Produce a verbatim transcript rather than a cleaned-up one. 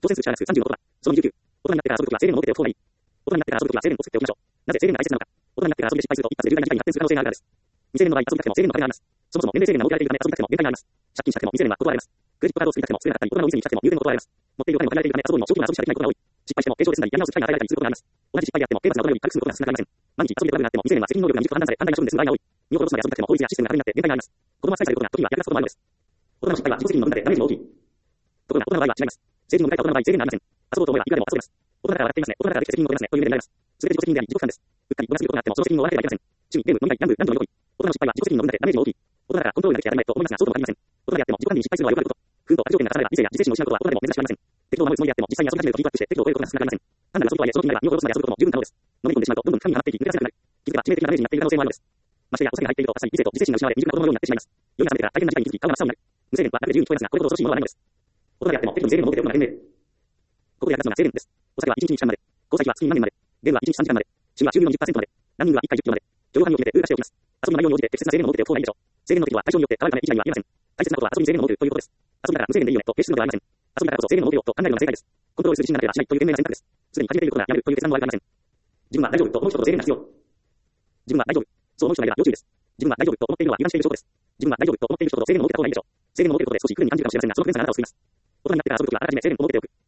当選数者がさんじゅうのことだ。そのにじゅうきゅう。大人になってから遊ぶときは制限の目的で方がいい。大人になってから遊ぶときは制限を作っておきましょう。なぜ制限が大切なのか。大人になってから遊びで失敗すると一発で重大な事態に発展する可能性があるからです。未成年の場合遊びたくても制限の壁があります。そもそも年齢制限が設けられているため遊びたくても限界があります。借金したくても未成年は断られます。クレジットカードを作りたくても作れなかったり、大人の以前にしたくても入店を断られます。持っているお金も限られているため遊ぼうにも長期の遊びしかできないことが多い。失敗しても軽傷ですなりやり直す機会が与えられたりすることがあります。同じ失敗であっても刑罰が大人より軽くすることが少なくありません。毎日遊びでトラブルがあっても未成年は責任能力が未熟と判断され犯罪が処分で済む場合が多い。身を殺すまで遊びたくても法律やシステムが壁になって限界があります。子供はさいさいることが時には役立つこともあるのです。大人の失敗は自己責任の分だでダメージも大きい。ところが大人の場合は違います。成人を迎えた大人の場合制限がありません。遊ぼうと思えばいくらでも遊べます。大人だから笑っていますね。大人だからできて責任を取れますね。という意味でになります。すべて自己責任であり自己負担です。うっかり無駄することがあってもその責任を負わなければいけません。趣味、ゲーム、飲み会、ギャンブル、何度もよい。大人の失敗は自己責任の分だでダメージも大きい。大人だからコントロールができて当たり前と思いますがそうとも限りません。大人であっても自己管理に失敗するのはよくあること。不運と悪条件が重なれば理性や自制心を失うことは大人でも珍しくありません。適当を守るつもりであっても実際に遊び始めるとギブアップして適当を超えることが少なくありません。単なる遊びとはいえその気になれば身を殺すまで遊ぶことも十分可能です。飲み込んでしまうとどんどん深みが張っていき抜け出せなくなる。気づけば致命的なダメージになっている可能性もあるのです。ましてやお酒が入っていると朝に理性と自制心が失われ未熟な子供のようになってしまいます。酔いが覚めてから大変な事態に気づき顔が真っ青になる。無制限は楽で自由に聞こえますがこれほど恐ろしいものはないのです。大人であっても適度に制限を設けておくのが賢明。ここで役立つのが制限です。お酒は一日に時間まで。交際費は月に何年まで。ゲームは一日さんじかんまで。趣味は収入の にじゅっパーセント まで。ランニングはいっかいじゅっキロまで。情報範囲を決めてルール化しておきます。遊びの内容に応じて適切な制限を設けておく方がいいでしょう。制限の適度は対象によって変わるため以外には言えません。大切なことは遊びに制限を設けるということです。遊びだから無制限でいいよねと決してするのではありません。遊びだからこそ制限を設けようと考えるのが正解です。コントロールする自信がなければしないという賢明な選択です。すでに始めていることがやめるという決断の場合がありません。自分は大丈夫と思う人と制限が必要。自分は大丈夫。そう思う人がいれば要注意です。自分は大丈夫と思っているのは油断している証拠です。自分は大丈夫と思っている人と制限を設けた方がいいでしょう。制限を設けることで少し不利に感じるかもしれませんが、その不便さがあなたを救います。大人になってから遊ぶときはあらかじめ制限を設けておく。